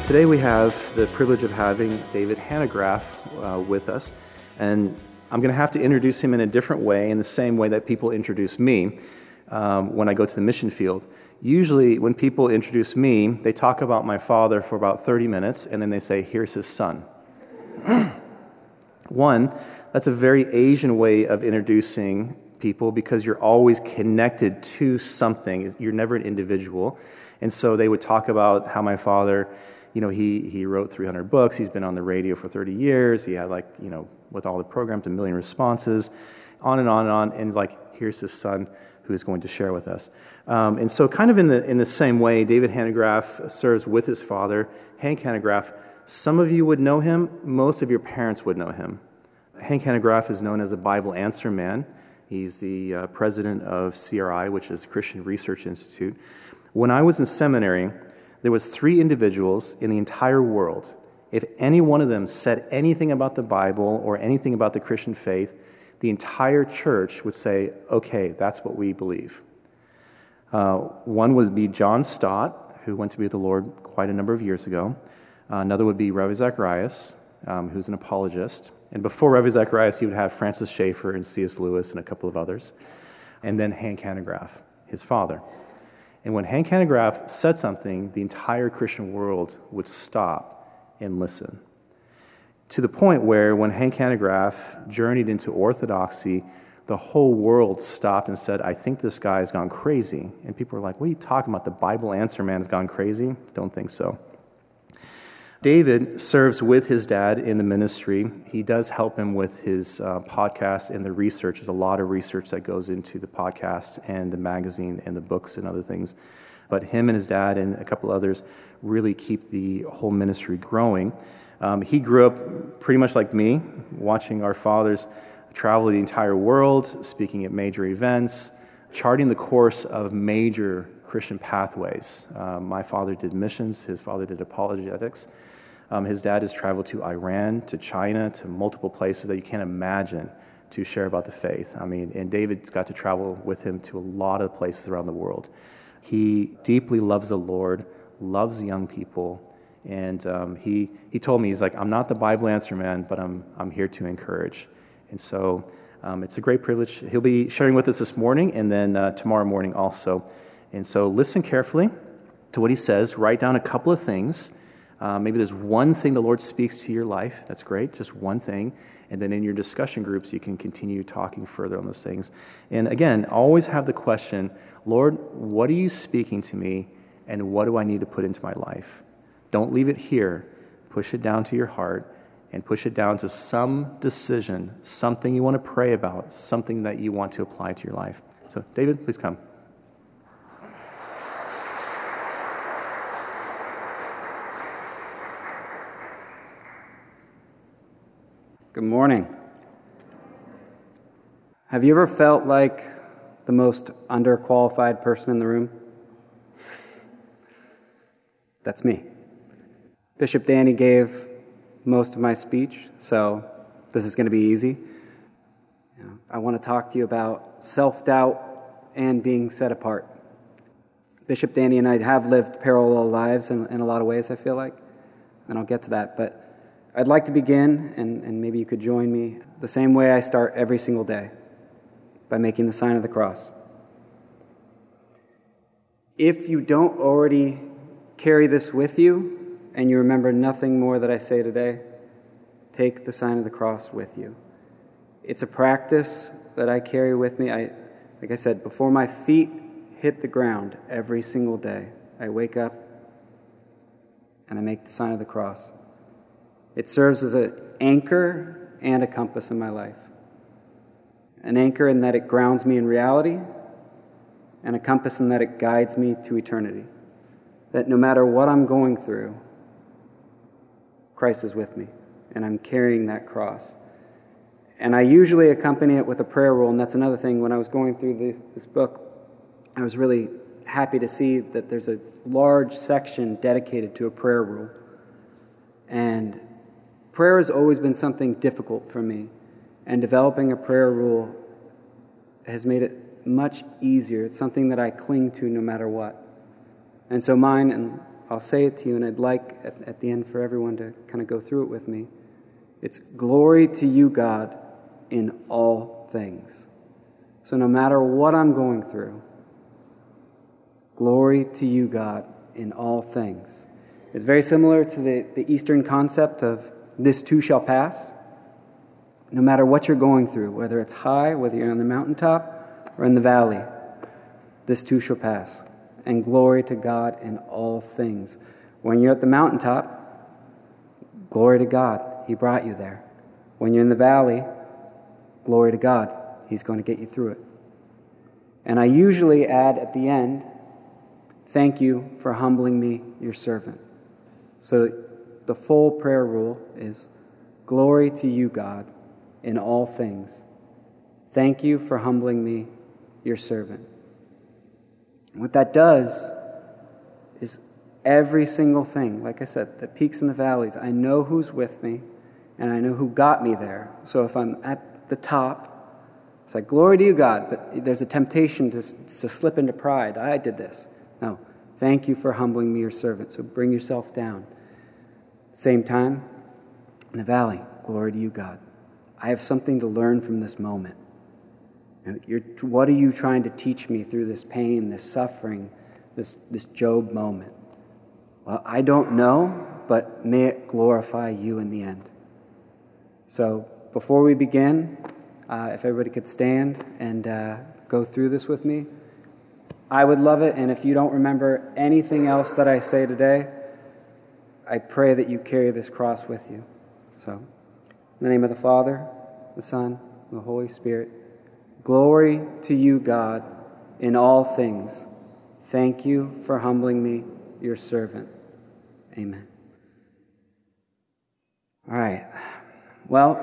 Today we have the privilege of having David Hanegraaff with us, and I'm going to have to introduce him in a different way, in the same way that people introduce me when I go to the mission field. Usually when people introduce me, they talk about my father for about 30 minutes, and then they say, here's his son. One, that's a very Asian way of introducing people because you're always connected to something. You're never an individual. And so they would talk about how my father, he wrote 300 books. He's been on the radio for 30 years. He had with all the programs, 1 million responses, on and on and on. And here's his son who is going to share with us. And so kind of in the same way, David Hanegraaff serves with his father, Hank Hanegraaff. Some of you would know him. Most of your parents would know him. Hank Hanegraaff is known as a Bible answer man. He's the president of CRI, which is Christian Research Institute. When I was in seminary, there was 3 individuals in the entire world. If any one of them said anything about the Bible or anything about the Christian faith, the entire church would say, okay, that's what we believe. One would be John Stott, who went to be with the Lord quite a number of years ago. Another would be Ravi Zacharias, who's an apologist. And before Ravi Zacharias, he would have Francis Schaeffer and C.S. Lewis and a couple of others. And then Hank Hanegraaff, his father. And when Hank Hanegraaff said something, the entire Christian world would stop and listen. To the point where when Hank Hanegraaff journeyed into orthodoxy, the whole world stopped and said, I think this guy has gone crazy. And people were like, what are you talking about? The Bible answer man has gone crazy? Don't think so. David serves with his dad in the ministry. He does help him with his podcast and the research. There's a lot of research that goes into the podcast and the magazine and the books and other things. But him and his dad and a couple others really keep the whole ministry growing. He grew up pretty much like me, watching our fathers travel the entire world, speaking at major events, charting the course of major Christian pathways. My father did missions. His father did apologetics. His dad has traveled to Iran, to China, to multiple places that you can't imagine to share about the faith. And David's got to travel with him to a lot of places around the world. He deeply loves the Lord, loves young people, and he told me, he's like, I'm not the Bible answer man, but I'm here to encourage. And so it's a great privilege. He'll be sharing with us this morning and then tomorrow morning also. And so listen carefully to what he says. Write down a couple of things. Maybe there's one thing the Lord speaks to your life. That's great, just one thing. And then in your discussion groups, you can continue talking further on those things. And again, always have the question, Lord, what are you speaking to me, and what do I need to put into my life? Don't leave it here. Push it down to your heart, and push it down to some decision, something you want to pray about, something that you want to apply to your life. So, David, please come. Good morning. Have you ever felt like the most underqualified person in the room? That's me. Bishop Danny gave most of my speech, so this is going to be easy. I want to talk to you about self-doubt and being set apart. Bishop Danny and I have lived parallel lives in a lot of ways, I feel like, and I'll get to that, but I'd like to begin, and maybe you could join me, the same way I start every single day, by making the sign of the cross. If you don't already carry this with you, and you remember nothing more that I say today, take the sign of the cross with you. It's a practice that I carry with me. Like I said, before my feet hit the ground every single day, I wake up and I make the sign of the cross. It serves as an anchor and a compass in my life. An anchor in that it grounds me in reality, and a compass in that it guides me to eternity. That no matter what I'm going through, Christ is with me, and I'm carrying that cross. And I usually accompany it with a prayer rule, and that's another thing. When I was going through this book, I was really happy to see that there's a large section dedicated to a prayer rule. And prayer has always been something difficult for me, and developing a prayer rule has made it much easier. It's something that I cling to no matter what. And so mine, and I'll say it to you, and I'd like at the end for everyone to kind of go through it with me. It's glory to you, God, in all things. So no matter what I'm going through, glory to you, God, in all things. It's very similar to the Eastern concept of this too shall pass. No matter what you're going through, whether it's high, whether you're on the mountaintop or in the valley, this too shall pass. And glory to God in all things. When you're at the mountaintop, glory to God, He brought you there. When you're in the valley, glory to God, He's going to get you through it. And I usually add at the end, thank you for humbling me, your servant. So the full prayer rule is, glory to you, God, in all things. Thank you for humbling me, your servant. What that does is every single thing, like I said, the peaks and the valleys, I know who's with me, and I know who got me there. So if I'm at the top, it's like, glory to you, God, but there's a temptation to slip into pride. I did this. No, thank you for humbling me, your servant. So bring yourself down. Same time, in the valley, glory to you, God. I have something to learn from this moment. What are you trying to teach me through this pain, this suffering, this Job moment? Well, I don't know, but may it glorify you in the end. So before we begin, if everybody could stand and go through this with me, I would love it. And if you don't remember anything else that I say today, I pray that you carry this cross with you. So, in the name of the Father, the Son, and the Holy Spirit, glory to you, God, in all things. Thank you for humbling me, your servant. Amen. All right. Well,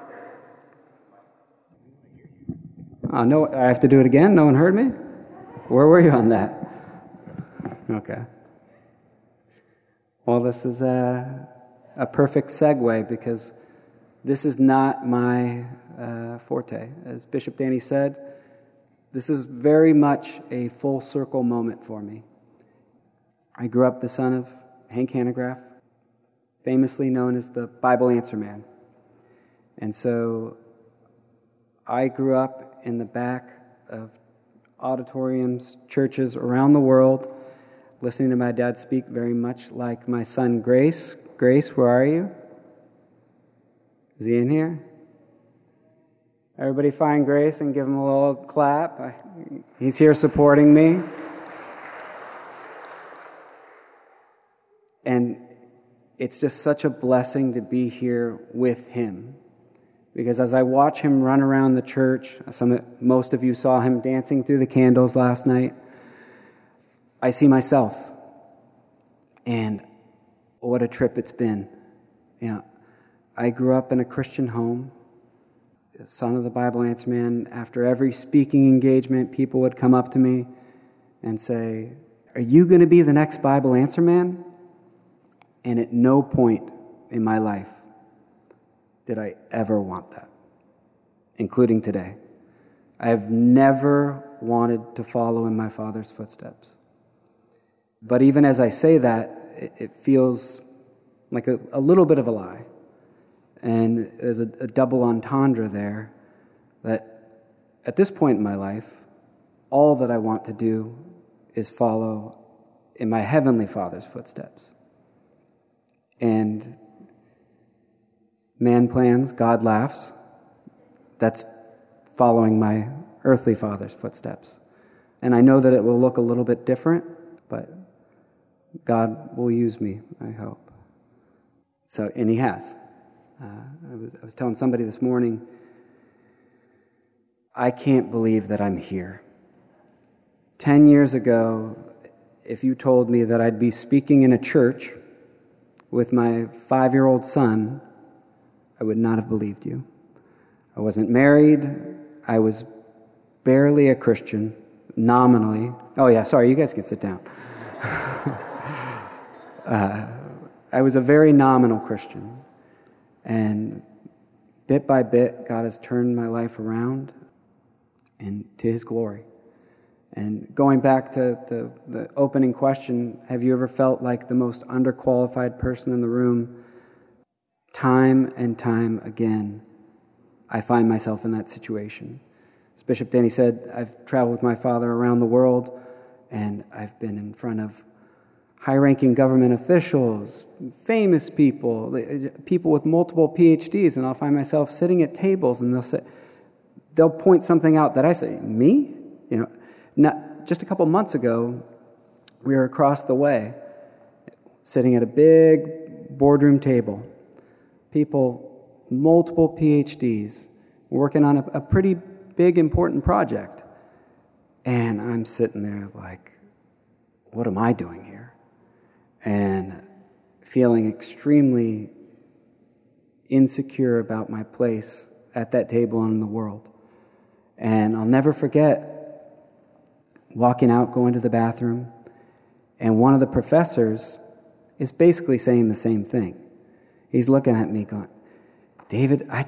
no, I have to do it again? No one heard me? Where were you on that? Okay. Well, this is a perfect segue because this is not my forte. As Bishop Danny said, this is very much a full circle moment for me. I grew up the son of Hank Hanegraaff, famously known as the Bible Answer Man. And so I grew up in the back of auditoriums, churches around the world, listening to my dad speak very much like my son Grace. Grace, where are you? Is he in here? Everybody find Grace and give him a little clap. He's here supporting me. And it's just such a blessing to be here with him. Because as I watch him run around the church, most of you saw him dancing through the candles last night, I see myself. And what a trip it's been. I grew up in a Christian home, son of the Bible Answer Man. After every speaking engagement, people would come up to me and say, "Are you going to be the next Bible Answer Man?" And at no point in my life did I ever want that, including today. I have never wanted to follow in my Father's footsteps. But even as I say that, it feels like a little bit of a lie. And there's a double entendre there that at this point in my life, all that I want to do is follow in my Heavenly Father's footsteps. And man plans, God laughs. That's following my earthly father's footsteps. And I know that it will look a little bit different, but God will use me, I hope. So, and He has. I was telling somebody this morning, I can't believe that I'm here. 10 years ago, if you told me that I'd be speaking in a church with my 5-year-old son, I would not have believed you. I wasn't married. I was barely a Christian, nominally. Oh yeah, sorry, you guys can sit down. I was a very nominal Christian. And bit by bit, God has turned my life around and to His glory. And going back to the opening question, have you ever felt like the most underqualified person in the room? Time and time again, I find myself in that situation. As Bishop Danny said, I've traveled with my father around the world, and I've been in front of high-ranking government officials, famous people, people with multiple PhDs, and I'll find myself sitting at tables, and they'll point something out that I say, me? Just a couple months ago, we were across the way, sitting at a big boardroom table. People, multiple PhDs, working on a pretty big, important project. And I'm sitting there like, what am I doing here? And feeling extremely insecure about my place at that table and in the world. And I'll never forget walking out, going to the bathroom, and one of the professors is basically saying the same thing. He's looking at me going, David, I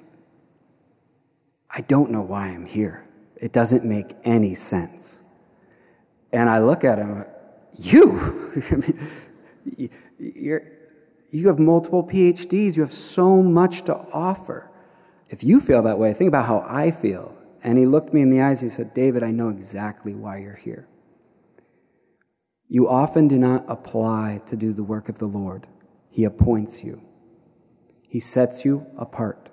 don't know why I'm here. It doesn't make any sense. And I look at him, you have multiple PhDs, you have so much to offer. If you feel that way, think about how I feel. And he looked me in the eyes, he said, David, I know exactly why you're here. You often do not apply to do the work of the Lord. He appoints you. He sets you apart.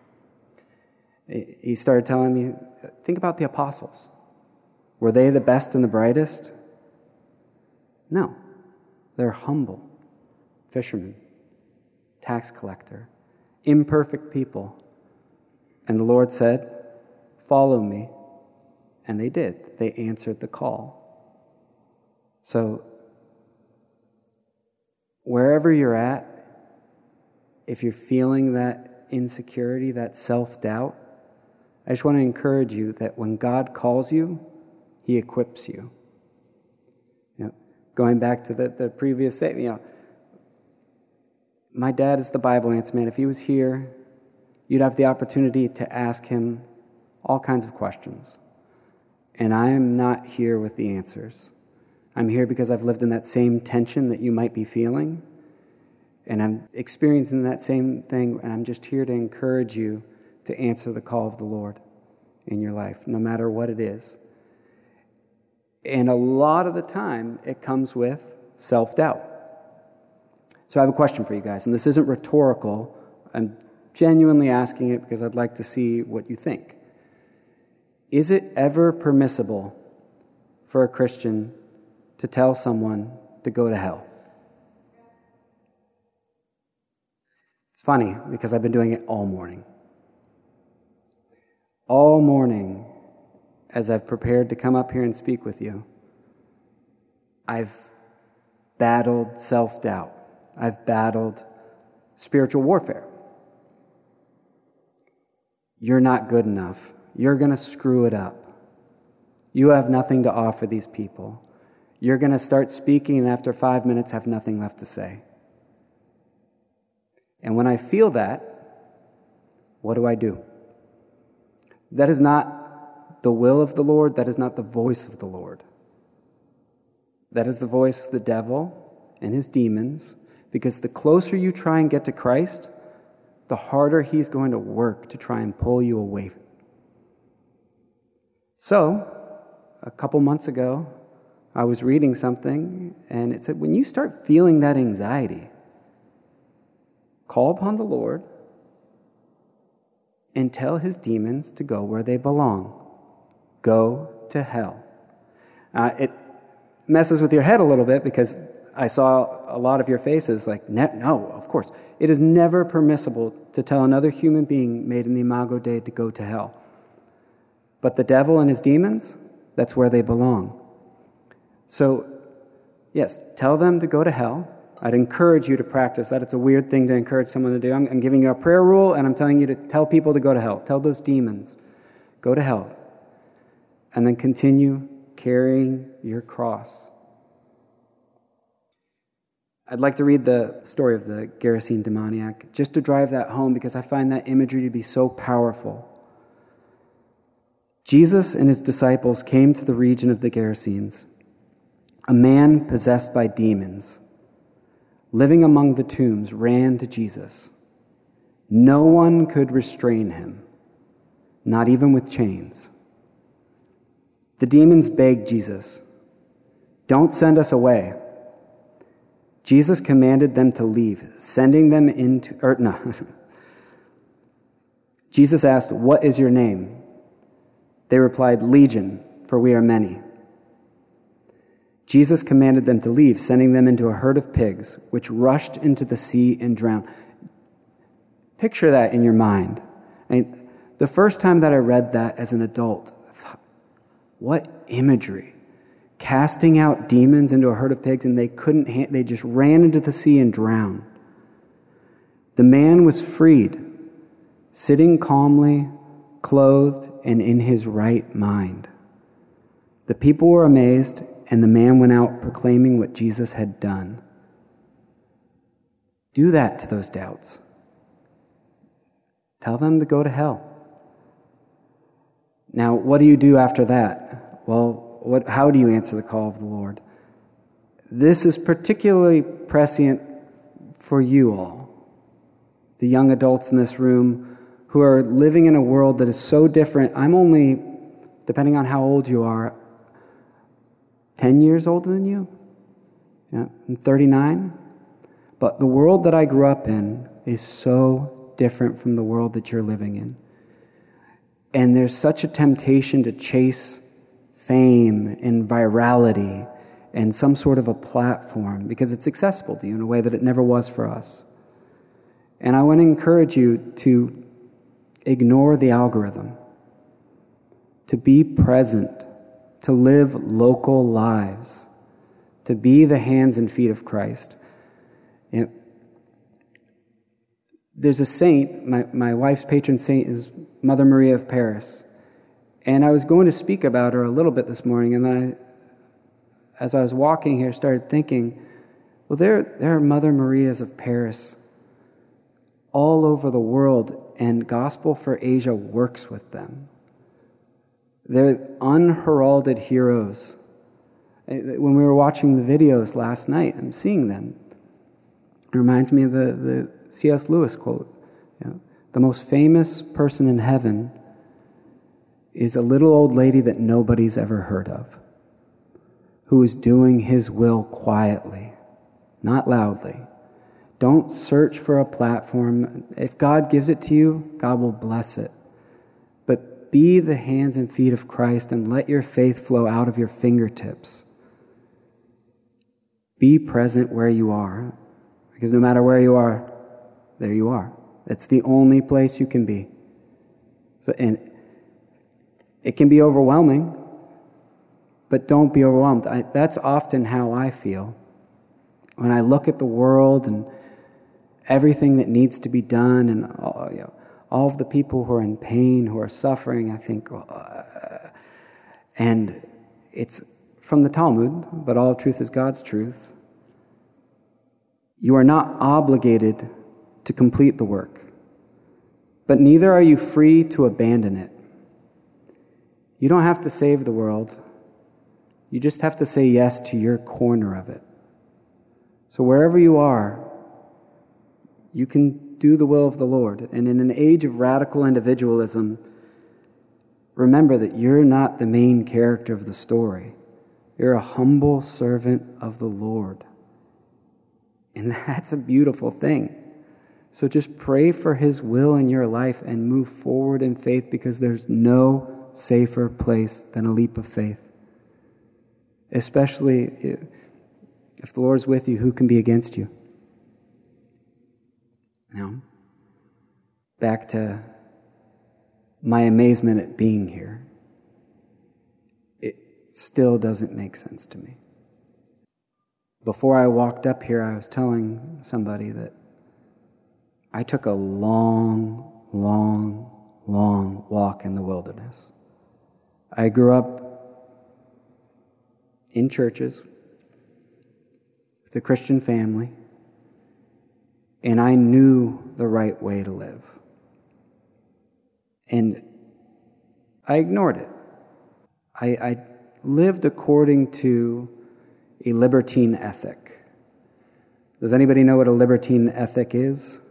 He started telling me, think about the apostles. Were they the best and the brightest? No. They're humble, fishermen, tax collector, imperfect people. And the Lord said, follow me. And they did. They answered the call. So, wherever you're at, if you're feeling that insecurity, that self-doubt, I just want to encourage you that when God calls you, He equips you. Going back to the previous statement, my dad is the Bible answer man. If he was here, you'd have the opportunity to ask him all kinds of questions. And I am not here with the answers. I'm here because I've lived in that same tension that you might be feeling. And I'm experiencing that same thing, and I'm just here to encourage you to answer the call of the Lord in your life, no matter what it is. And a lot of the time, it comes with self-doubt. So I have a question for you guys, and this isn't rhetorical. I'm genuinely asking it because I'd like to see what you think. Is it ever permissible for a Christian to tell someone to go to hell? It's funny because I've been doing it all morning. All morning, as I've prepared to come up here and speak with you, I've battled self-doubt. I've battled spiritual warfare. You're not good enough. You're going to screw it up. You have nothing to offer these people. You're going to start speaking and after 5 minutes have nothing left to say. And when I feel that, what do? That is not the will of the Lord. That is not the voice of the Lord. That is the voice of the devil and his demons, because the closer you try and get to Christ, the harder he's going to work to try and pull you away. So, a couple months ago, I was reading something, and it said, when you start feeling that anxiety, call upon the Lord and tell his demons to go where they belong. Go to hell. It messes with your head a little bit because I saw a lot of your faces like, no, of course. It is never permissible to tell another human being made in the Imago Dei to go to hell. But the devil and his demons, that's where they belong. So, yes, tell them to go to hell. I'd encourage you to practice that. It's a weird thing to encourage someone to do. I'm giving you a prayer rule, and I'm telling you to tell people to go to hell. Tell those demons, go to hell. And then continue carrying your cross. I'd like to read the story of the Gerasene demoniac, just to drive that home, because I find that imagery to be so powerful. Jesus and his disciples came to the region of the Gerasenes. A man possessed by demons, living among the tombs, ran to Jesus. No one could restrain him, not even with chains. The demons begged Jesus, "Don't send us away." Jesus commanded them to leave, sending them into, Jesus asked, "What is your name?" They replied, "Legion, for we are many." Jesus commanded them to leave, sending them into a herd of pigs, which rushed into the sea and drowned. Picture that in your mind. I mean, the first time that I read that as an adult, I thought, what imagery. Casting out demons into a herd of pigs, and they just ran into the sea and drowned. The man was freed, sitting calmly, clothed, and in his right mind. The people were amazed, and the man went out proclaiming what Jesus had done. Do that to those doubts. Tell them to go to hell. Now, what do you do after that? Well, how do you answer the call of the Lord? This is particularly prescient for you all, the young adults in this room who are living in a world that is so different. I'm only, depending on how old you are, 10 years older than you. Yeah, I'm 39. But the world that I grew up in is so different from the world that you're living in. And there's such a temptation to chase fame and virality and some sort of a platform because it's accessible to you in a way that it never was for us. And I want to encourage you to ignore the algorithm, to be present, to live local lives, to be the hands and feet of Christ. You know, there's a saint, my wife's patron saint is Mother Maria of Paris. And I was going to speak about her a little bit this morning, and then as I was walking here, started thinking, well, there are Mother Marias of Paris all over the world, and Gospel for Asia works with them. They're unheralded heroes. When we were watching the videos last night, I'm seeing them. It reminds me of the C.S. Lewis quote. You know, the most famous person in heaven is a little old lady that nobody's ever heard of, who is doing his will quietly, not loudly. Don't search for a platform. If God gives it to you, God will bless it. But be the hands and feet of Christ and let your faith flow out of your fingertips. Be present where you are, because no matter where you are, there you are. It's the only place you can be. So, and it can be overwhelming, but don't be overwhelmed. That's often how I feel. When I look at the world and everything that needs to be done and all of the people who are in pain, who are suffering, I think, and it's from the Talmud, but all truth is God's truth. You are not obligated to complete the work, but neither are you free to abandon it. You don't have to save the world. You just have to say yes to your corner of it. So wherever you are, you can do the will of the Lord. And in an age of radical individualism, remember that you're not the main character of the story. You're a humble servant of the Lord. And that's a beautiful thing. So just pray for His will in your life and move forward in faith, because there's no safer place than a leap of faith. Especially if the Lord's with you, who can be against you? Now, back to my amazement at being here. It still doesn't make sense to me. Before I walked up here, I was telling somebody that I took a long walk in the wilderness. I grew up in churches with a Christian family, and I knew the right way to live. And I ignored it. I lived according to a libertine ethic. Does anybody know what a libertine ethic is?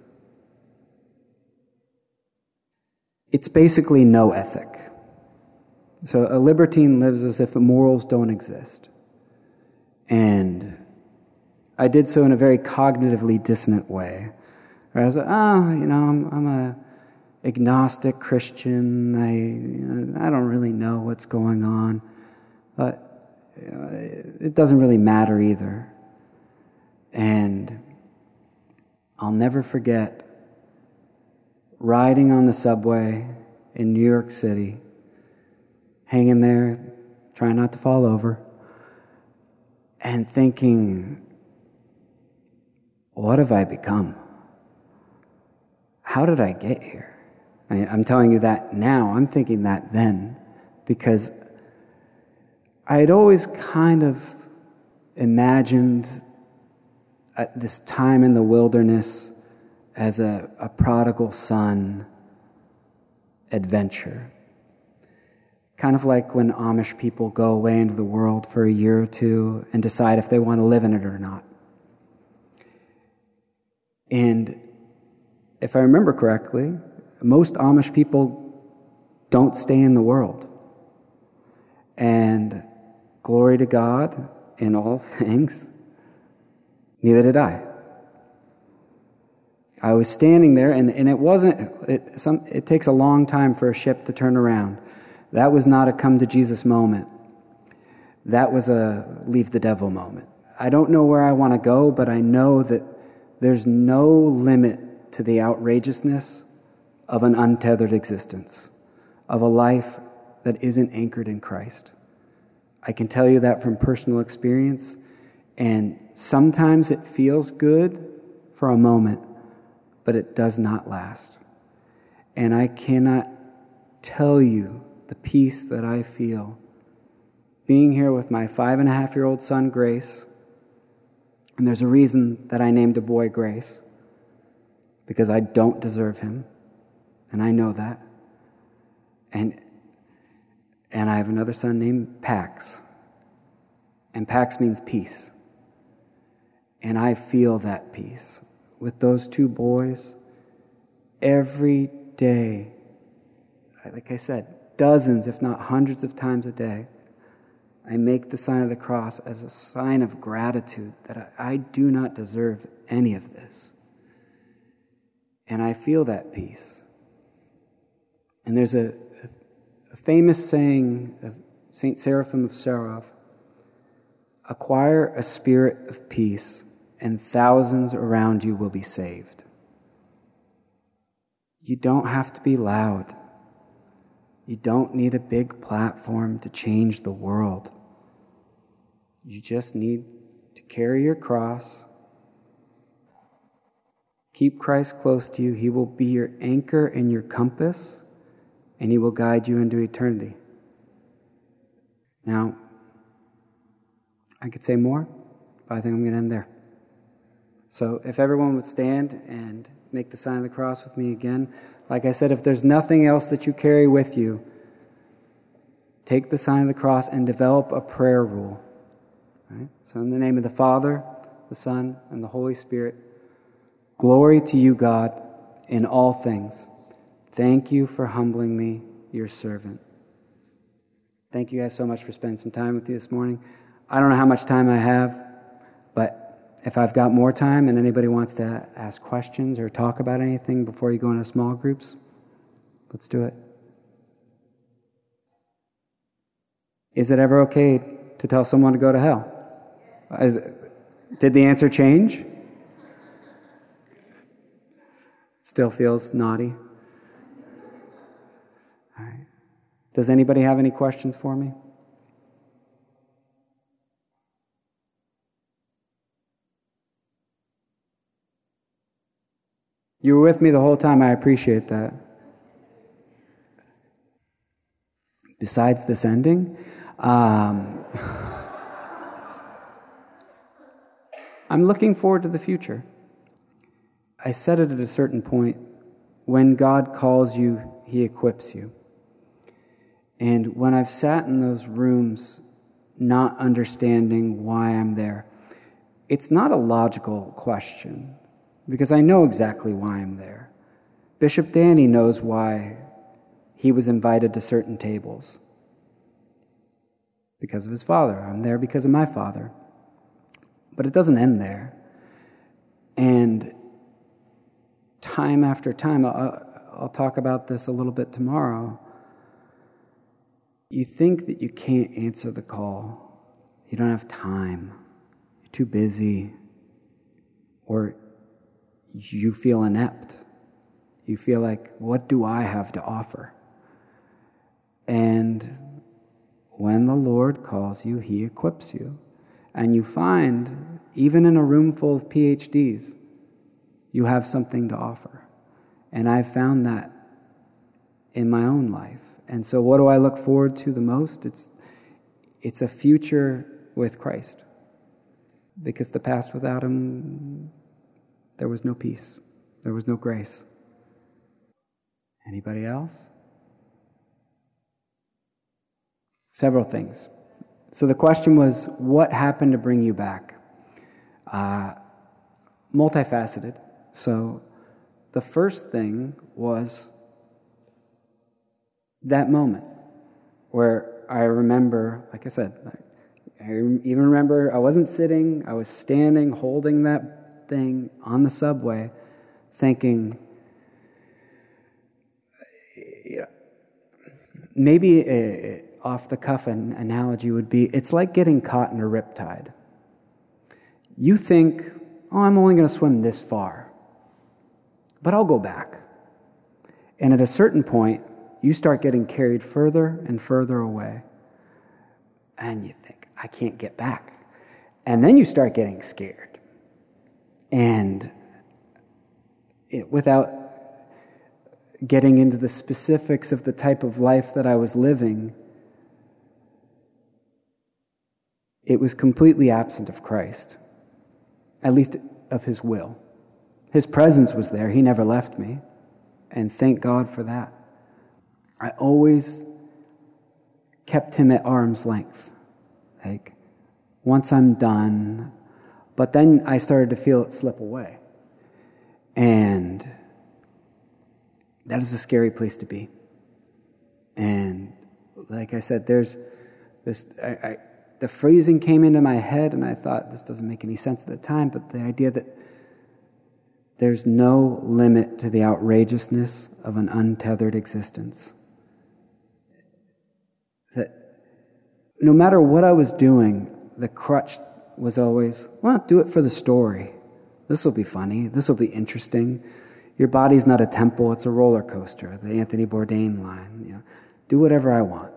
It's basically no ethic. So a libertine lives as if morals don't exist. And I did so in a very cognitively dissonant way. Where I was like, I'm a agnostic Christian. I don't really know what's going on. But it doesn't really matter either. And I'll never forget riding on the subway in New York City, hanging there, trying not to fall over, and thinking, what have I become? How did I get here? I'm telling you that now. I'm thinking that then, because I had always kind of imagined this time in the wilderness as a prodigal son adventure. Kind of like when Amish people go away into the world for a year or two and decide if they want to live in it or not. And if I remember correctly, most Amish people don't stay in the world. And glory to God in all things, neither did I. I was standing there, and it wasn't, it takes a long time for a ship to turn around. That was not a come to Jesus moment. That was a leave the devil moment. I don't know where I want to go, but I know that there's no limit to the outrageousness of an untethered existence, of a life that isn't anchored in Christ. I can tell you that from personal experience, and sometimes it feels good for a moment, but it does not last. And I cannot tell you the peace that I feel being here with my 5.5-year-old son, Grace. And there's a reason that I named a boy Grace, because I don't deserve him, and I know that. And I have another son named Pax, and Pax means peace. And I feel that peace with those two boys every day. Like I said, dozens, if not hundreds of times a day, I make the sign of the cross as a sign of gratitude that I do not deserve any of this. And I feel that peace. And there's a famous saying of St. Seraphim of Sarov: acquire a spirit of peace, and thousands around you will be saved. You don't have to be loud. You don't need a big platform to change the world. You just need to carry your cross. Keep Christ close to you. He will be your anchor and your compass, and He will guide you into eternity. Now, I could say more, but I think I'm going to end there. So if everyone would stand and make the sign of the cross with me again. Like I said, if there's nothing else that you carry with you, take the sign of the cross and develop a prayer rule. Right? So in the name of the Father, the Son, and the Holy Spirit, glory to you, God, in all things. Thank you for humbling me, your servant. Thank you guys so much for spending some time with you this morning. I don't know how much time I have, but if I've got more time and anybody wants to ask questions or talk about anything before you go into small groups, let's do it. Is it ever okay to tell someone to go to hell? Did the answer change? Still feels naughty. All right. Does anybody have any questions for me? You were with me the whole time. I appreciate that. Besides this ending, I'm looking forward to the future. I said it at a certain point, when God calls you, He equips you. And when I've sat in those rooms not understanding why I'm there, it's not a logical question, because I know exactly why I'm there. Bishop Danny knows why he was invited to certain tables. Because of his father. I'm there because of my father. But it doesn't end there. And time after time, I'll talk about this a little bit tomorrow. You think that you can't answer the call. You don't have time. You're too busy. Or you feel inept. You feel like, what do I have to offer? And when the Lord calls you, He equips you. And you find, even in a room full of PhDs, you have something to offer. And I've found that in my own life. And so what do I look forward to the most? It's a future with Christ. Because the past without Him, there was no peace. There was no grace. Anybody else? Several things. So the question was, what happened to bring you back? Multifaceted. So the first thing was that moment where I remember, like I said, I even remember I wasn't sitting, I was standing, holding that thing on the subway, thinking, maybe off the cuff an analogy would be, it's like getting caught in a riptide. You think, oh, I'm only going to swim this far, but I'll go back. And at a certain point, you start getting carried further and further away. And you think, I can't get back. And then you start getting scared. And without getting into the specifics of the type of life that I was living, it was completely absent of Christ, at least of His will. His presence was there. He never left me. And thank God for that. I always kept Him at arm's length. Like, once I'm done, but then I started to feel it slip away. And that is a scary place to be. And like I said, there's this, the phrasing came into my head, and I thought, this doesn't make any sense at the time, but the idea that there's no limit to the outrageousness of an untethered existence. That no matter what I was doing, the crutch was always, well, do it for the story. This will be funny. This will be interesting. Your body's not a temple, it's a roller coaster, the Anthony Bourdain line. Do whatever I want.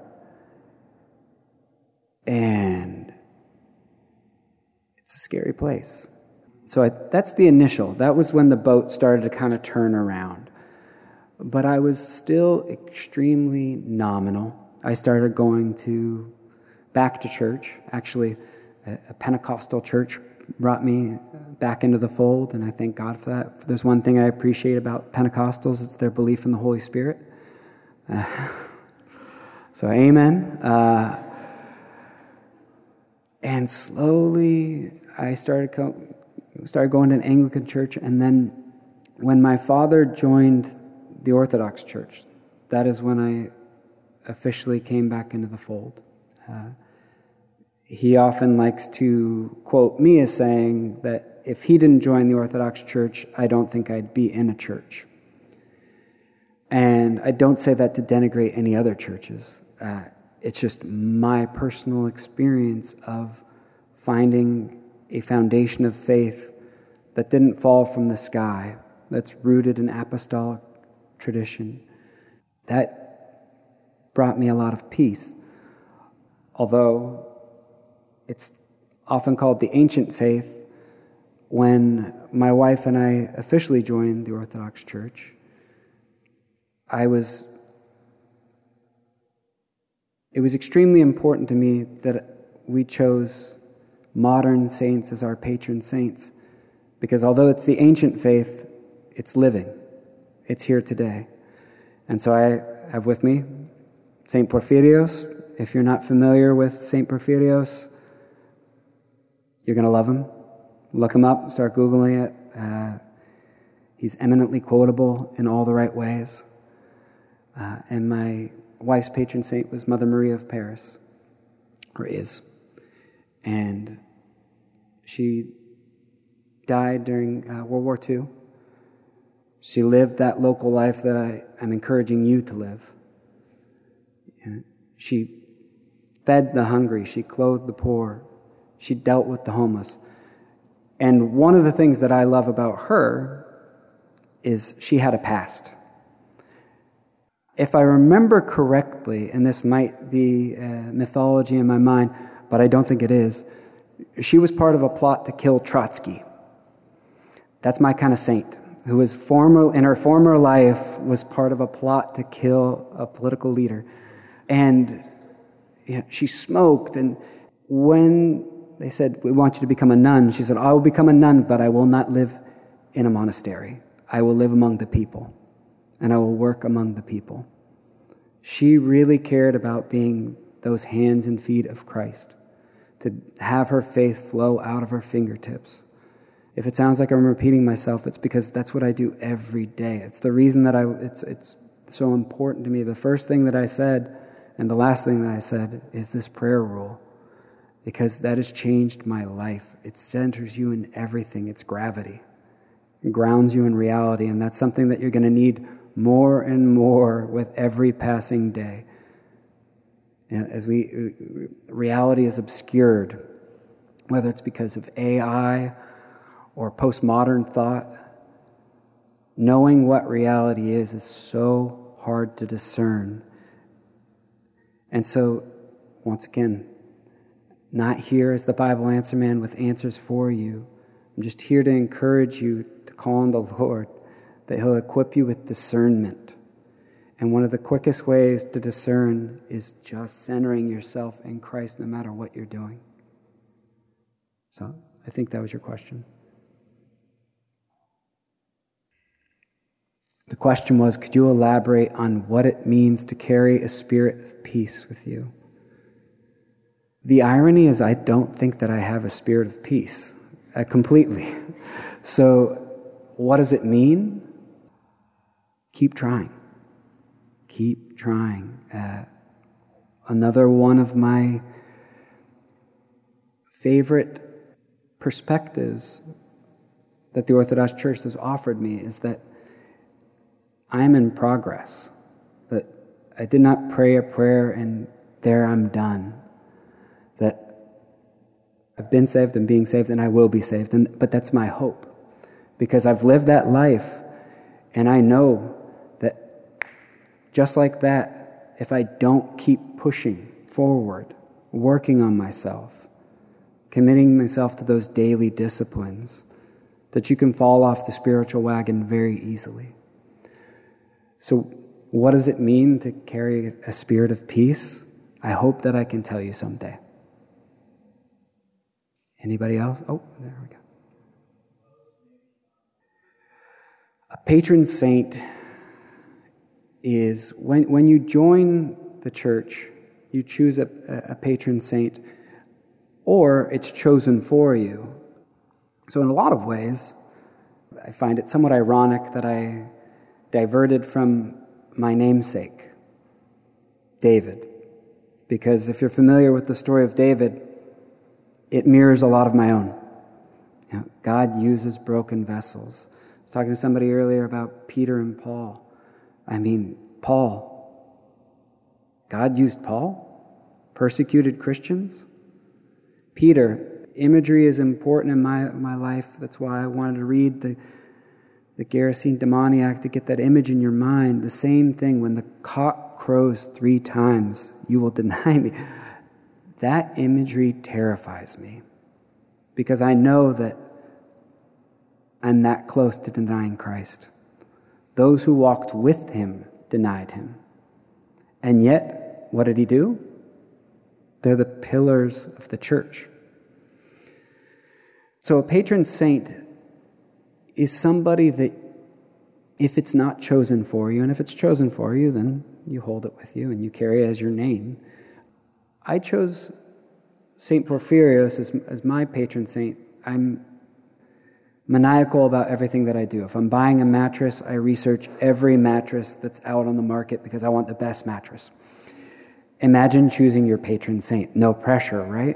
And it's a scary place. So that's the initial. That was when the boat started to kind of turn around. But I was still extremely nominal. I started going back to church. Actually, a Pentecostal church brought me back into the fold, and I thank God for that. If there's one thing I appreciate about Pentecostals, it's their belief in the Holy Spirit. So amen. And slowly I started going to an Anglican church, and then when my father joined the Orthodox Church, that is when I officially came back into the fold. He often likes to quote me as saying that if he didn't join the Orthodox Church, I don't think I'd be in a church. And I don't say that to denigrate any other churches. It's just my personal experience of finding a foundation of faith that didn't fall from the sky, that's rooted in apostolic tradition. That brought me a lot of peace. Although it's often called the ancient faith, when my wife and I officially joined the Orthodox Church, it was extremely important to me that we chose modern saints as our patron saints, because although it's the ancient faith, it's living. It's here today. And so I have with me St. Porphyrios. If you're not familiar with St. Porphyrios, you're going to love him. Look him up, start Googling it. He's eminently quotable in all the right ways. And my wife's patron saint was Mother Maria of Paris, or is. And she died during World War II. She lived that local life that I'm encouraging you to live. She fed the hungry. She clothed the poor. She dealt with the homeless. And one of the things that I love about her is she had a past. If I remember correctly, and this might be mythology in my mind, but I don't think it is, she was part of a plot to kill Trotsky. That's my kind of saint, who was in her former life was part of a plot to kill a political leader. And she smoked, and when they said, "We want you to become a nun," she said, "I will become a nun, but I will not live in a monastery. I will live among the people, and I will work among the people." She really cared about being those hands and feet of Christ, to have her faith flow out of her fingertips. If it sounds like I'm repeating myself, it's because that's what I do every day. It's the reason that it's so important to me. The first thing that I said and the last thing that I said is this prayer rule, because that has changed my life. It centers you in everything. It's gravity. It grounds you in reality, and that's something that you're going to need more and more with every passing day. As reality is obscured, whether it's because of AI or postmodern thought, knowing what reality is so hard to discern. And so, once again, not here as the Bible answer man with answers for you. I'm just here to encourage you to call on the Lord, that He'll equip you with discernment. And one of the quickest ways to discern is just centering yourself in Christ no matter what you're doing. So, I think that was your question. The question was, could you elaborate on what it means to carry a spirit of peace with you? The irony is I don't think that I have a spirit of peace completely. So what does it mean? Keep trying. Keep trying. Another one of my favorite perspectives that the Orthodox Church has offered me is that I am in progress, that I did not pray a prayer and there I'm done, that I've been saved and being saved and I will be saved, but that's my hope, because I've lived that life and I know that just like that, if I don't keep pushing forward, working on myself, committing myself to those daily disciplines, that you can fall off the spiritual wagon very easily. So what does it mean to carry a spirit of peace? I hope that I can tell you someday. Anybody else? Oh, there we go. A patron saint is, when you join the church, you choose a patron saint, or it's chosen for you. So in a lot of ways, I find it somewhat ironic that I diverted from my namesake, David. Because if you're familiar with the story of David, it mirrors a lot of my own. You know, God uses broken vessels. I was talking to somebody earlier about Peter and Paul. I mean, Paul. God used Paul? Persecuted Christians? Peter. Imagery is important in my life. That's why I wanted to read the Gerasene demoniac, to get that image in your mind. The same thing, when the cock crows 3 times, you will deny me. That imagery terrifies me, because I know that I'm that close to denying Christ. Those who walked with him denied him. And yet, what did he do? They're the pillars of the church. So a patron saint is somebody that, if it's not chosen for you, and if it's chosen for you, then you hold it with you, and you carry it as your name. I chose St. Porphyrios as my patron saint. I'm maniacal about everything that I do. If I'm buying a mattress, I research every mattress that's out on the market because I want the best mattress. Imagine choosing your patron saint. No pressure, right?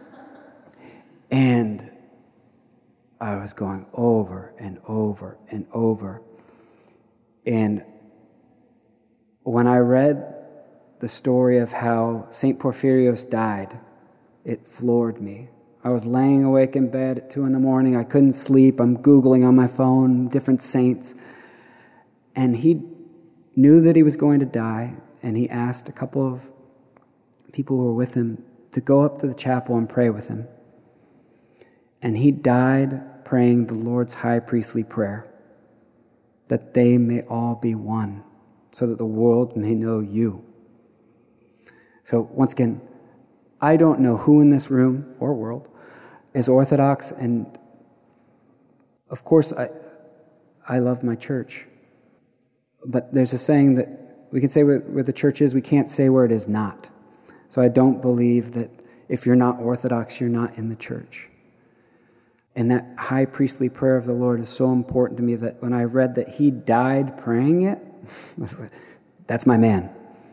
And I was going over and over and over. And when I read the story of how St. Porphyrios died, it floored me. I was laying awake in bed at 2 a.m. I couldn't sleep. I'm Googling on my phone different saints. And he knew that he was going to die, and he asked a couple of people who were with him to go up to the chapel and pray with him. And he died praying the Lord's high priestly prayer, that they may all be one, so that the world may know you. So once again, I don't know who in this room or world is Orthodox, and of course I love my church. But there's a saying that we can say where the church is, we can't say where it is not. So I don't believe that if you're not Orthodox, you're not in the church. And that high priestly prayer of the Lord is so important to me that when I read that he died praying it, that's my man.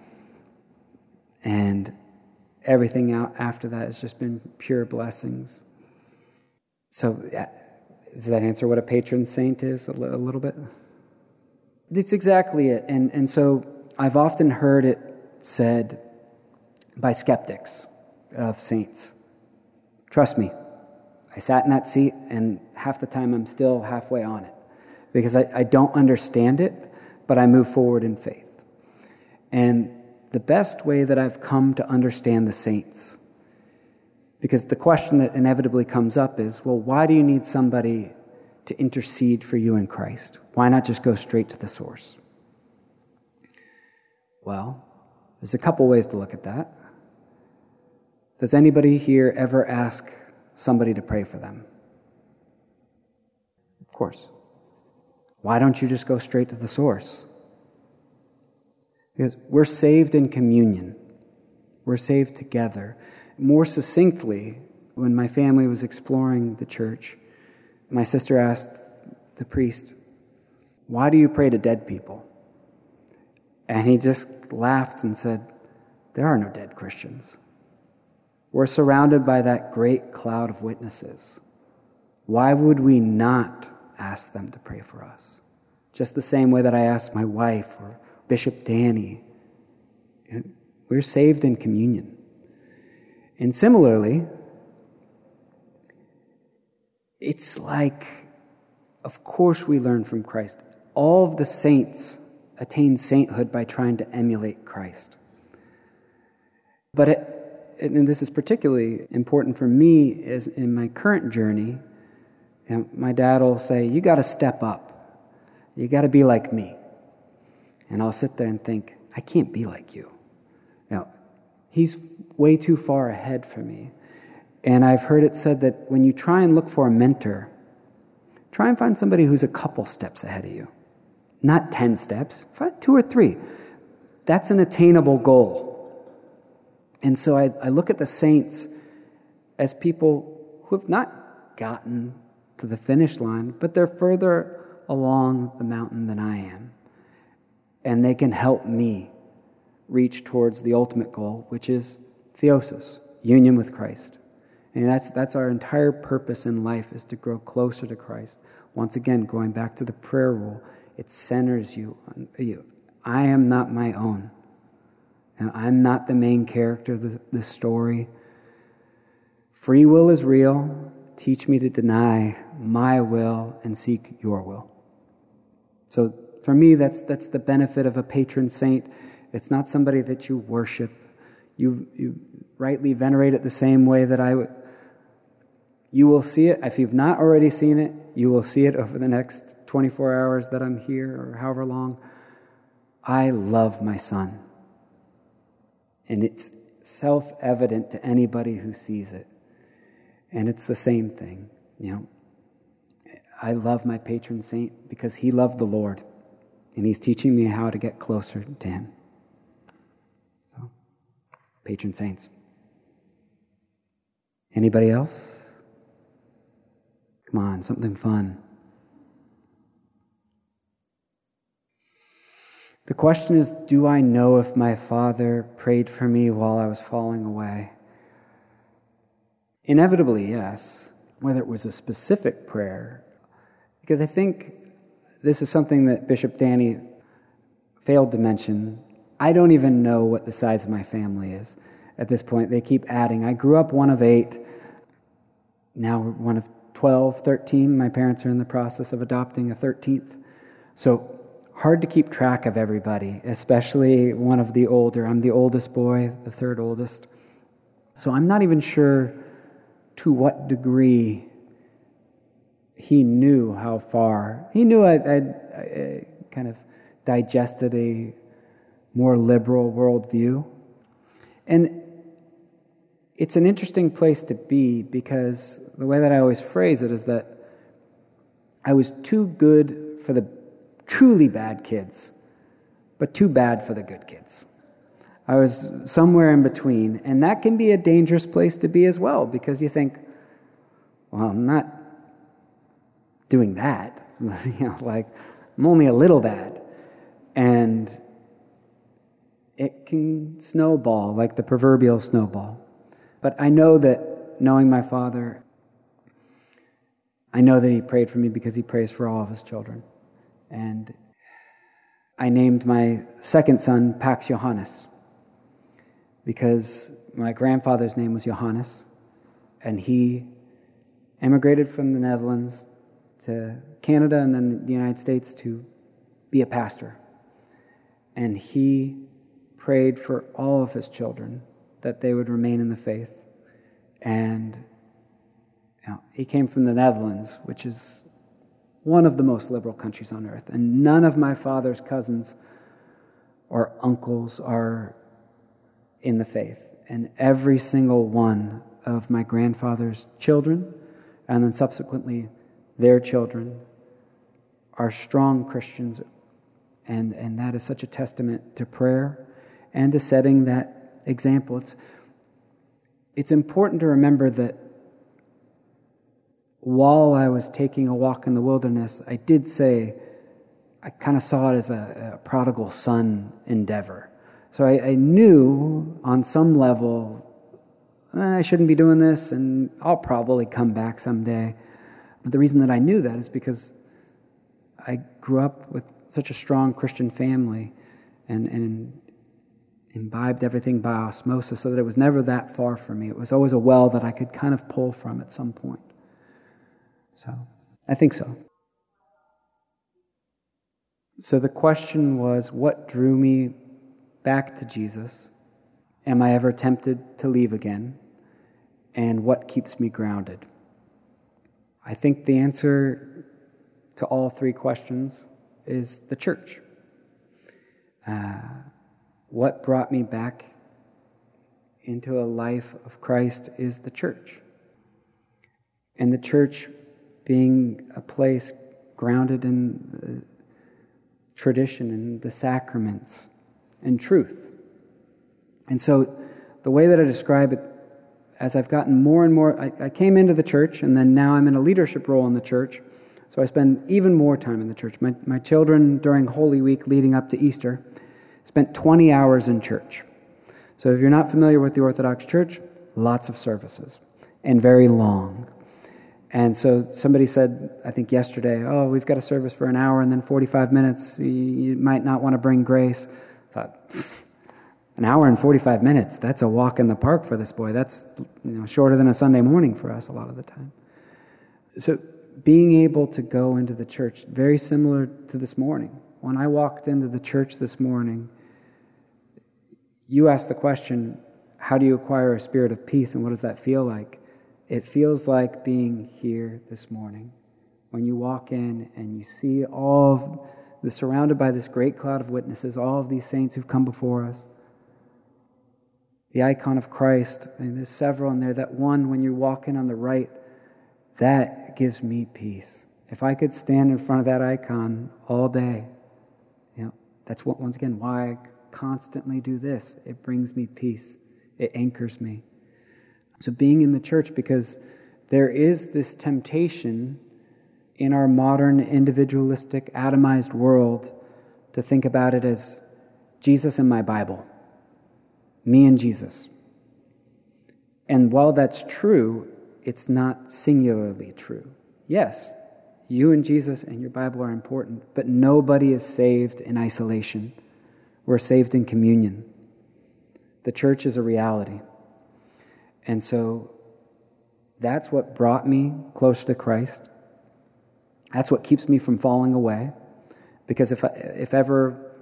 And everything out after that has just been pure blessings. So does that answer what a patron saint is a little bit? That's exactly it. And so I've often heard it said by skeptics of saints. Trust me, I sat in that seat, and half the time I'm still halfway on it because I don't understand it, but I move forward in faith. And the best way that I've come to understand the saints, because the question that inevitably comes up is, well, why do you need somebody to intercede for you in Christ? Why not just go straight to the source? Well, there's a couple ways to look at that. Does anybody here ever ask somebody to pray for them? Of course. Why don't you just go straight to the source? Because we're saved in communion. We're saved together. More succinctly, when my family was exploring the church, my sister asked the priest, "Why do you pray to dead people?" And he just laughed and said, "There are no dead Christians. We're surrounded by that great cloud of witnesses. Why would we not ask them to pray for us?" Just the same way that I asked my wife or Bishop Danny. We're saved in communion. And similarly, it's like, of course we learn from Christ. All of the saints attain sainthood by trying to emulate Christ. But and this is particularly important for me is in my current journey, my dad will say, "You got to step up. You got to be like me." And I'll sit there and think, I can't be like you. He's way too far ahead for me. And I've heard it said that when you try and look for a mentor, try and find somebody who's a couple steps ahead of you. Not 10 steps, 2 or 3. That's an attainable goal. And so I look at the saints as people who have not gotten to the finish line, but they're further along the mountain than I am. And they can help me reach towards the ultimate goal, which is theosis, union with Christ. And that's our entire purpose in life, is to grow closer to Christ. Once again, going back to the prayer rule, it centers you on you. I am not my own. I'm not the main character of the story. Free will is real. Teach me to deny my will and seek your will. So for me, that's the benefit of a patron saint. It's not somebody that you worship. You rightly venerate it the same way that I would. You will see it. If you've not already seen it, you will see it over the next 24 hours that I'm here, or however long. I love my son. And it's self-evident to anybody who sees it. And it's the same thing. I love my patron saint because he loved the Lord. And he's teaching me how to get closer to him. patron saints. Anybody else? Come on, something fun. The question is, do I know if my father prayed for me while I was falling away? Inevitably, yes. Whether it was a specific prayer, because I think this is something that Bishop Danny failed to mention. I don't even know what the size of my family is at this point. They keep adding. I grew up one of 8. Now we're one of 12, 13. My parents are in the process of adopting a 13th. So hard to keep track of everybody, especially one of the older. I'm the oldest boy, the third oldest. So I'm not even sure to what degree he knew how far. He knew I kind of digested a more liberal worldview. And it's an interesting place to be, because the way that I always phrase it is that I was too good for the truly bad kids, but too bad for the good kids. I was somewhere in between, and that can be a dangerous place to be as well, because you think, well, I'm not doing that. Like, I'm only a little bad. And it can snowball, like the proverbial snowball. But I know that, knowing my father, I know that he prayed for me because he prays for all of his children. And I named my second son Pax Johannes, because my grandfather's name was Johannes, and he emigrated from the Netherlands to Canada and then the United States to be a pastor. And he prayed for all of his children that they would remain in the faith. And he came from the Netherlands, which is one of the most liberal countries on earth. And none of my father's cousins or uncles are in the faith. And every single one of my grandfather's children, and then subsequently their children, are strong Christians. And that is such a testament to prayer and to setting that example. It's important to remember that while I was taking a walk in the wilderness, I did say I kind of saw it as a prodigal son endeavor. So I knew on some level, I shouldn't be doing this, and I'll probably come back someday. But the reason that I knew that is because I grew up with such a strong Christian family and imbibed everything by osmosis, so that it was never that far from me. It was always a well that I could kind of pull from at some point. So, I think so. So the question was, what drew me back to Jesus? Am I ever tempted to leave again? And what keeps me grounded? I think the answer to all 3 questions is the church. What brought me back into a life of Christ is the church. And the church being a place grounded in tradition and the sacraments and truth. And so the way that I describe it, as I've gotten more and more, I came into the church, and then now I'm in a leadership role in the church, so I spend even more time in the church. My children, during Holy Week leading up to Easter, spent 20 hours in church. So if you're not familiar with the Orthodox Church, lots of services, and very long. And so somebody said, I think yesterday, we've got a service for an hour and then 45 minutes. You might not want to bring grace. I thought, an hour and 45 minutes, that's a walk in the park for this boy. That's shorter than a Sunday morning for us a lot of the time. So being able to go into the church, very similar to this morning. When I walked into the church this morning, you asked the question, how do you acquire a spirit of peace, and what does that feel like? It feels like being here this morning. When you walk in and you see all of surrounded by this great cloud of witnesses, all of these saints who've come before us, the icon of Christ, and there's several in there, that one when you walk in on the right, that gives me peace. If I could stand in front of that icon all day, that's what, once again, why I constantly do this. It brings me peace. It anchors me. So being in the church, because there is this temptation in our modern individualistic, atomized world to think about it as Jesus and my Bible, me and Jesus. And while that's true, it's not singularly true. Yes, you and Jesus and your Bible are important, but nobody is saved in isolation. We're saved in communion. The church is a reality. And so that's what brought me closer to Christ. That's what keeps me from falling away. Because if ever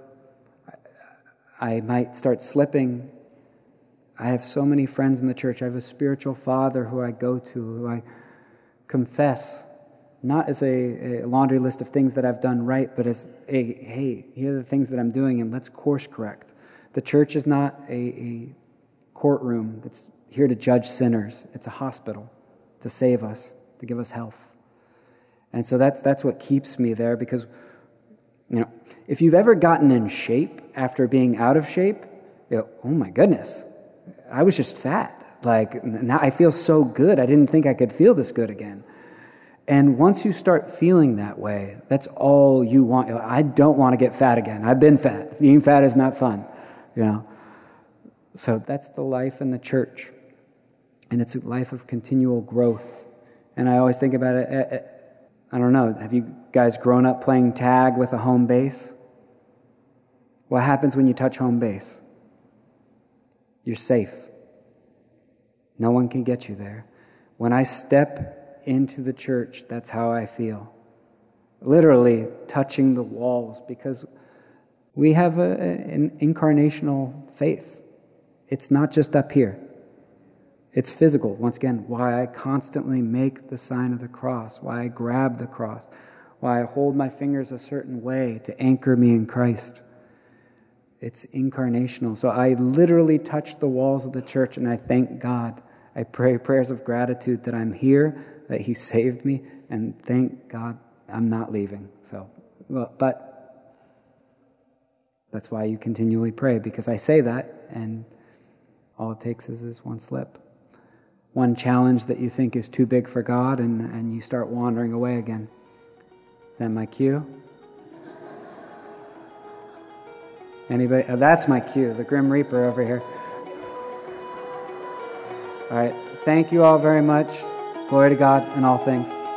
I might start slipping, I have so many friends in the church. I have a spiritual father who I go to, who I confess, not as a laundry list of things that I've done right, but as, hey, here are the things that I'm doing, and let's course correct. The church is not a courtroom that's here to judge sinners. It's a hospital to save us, to give us health. And so that's what keeps me there, because, if you've ever gotten in shape after being out of shape, oh my goodness, I was just fat. Like, now I feel so good. I didn't think I could feel this good again. And once you start feeling that way, that's all you want. I don't want to get fat again. I've been fat. Being fat is not fun, So that's the life in the church. And it's a life of continual growth. And I always think about it, I don't know, have you guys grown up playing tag with a home base? What happens when you touch home base? You're safe. No one can get you there. When I step into the church, that's how I feel. Literally touching the walls, because we have an incarnational faith. It's not just up here. It's physical. Once again, why I constantly make the sign of the cross, why I grab the cross, why I hold my fingers a certain way to anchor me in Christ. It's incarnational. So I literally touch the walls of the church, and I thank God. I pray prayers of gratitude that I'm here, that He saved me, and thank God I'm not leaving. But that's why you continually pray, because I say that, and all it takes is this one slip. One challenge that you think is too big for God, and you start wandering away again. Is that my cue? Anybody? Oh, that's my cue, the Grim Reaper over here. All right. Thank you all very much. Glory to God in all things.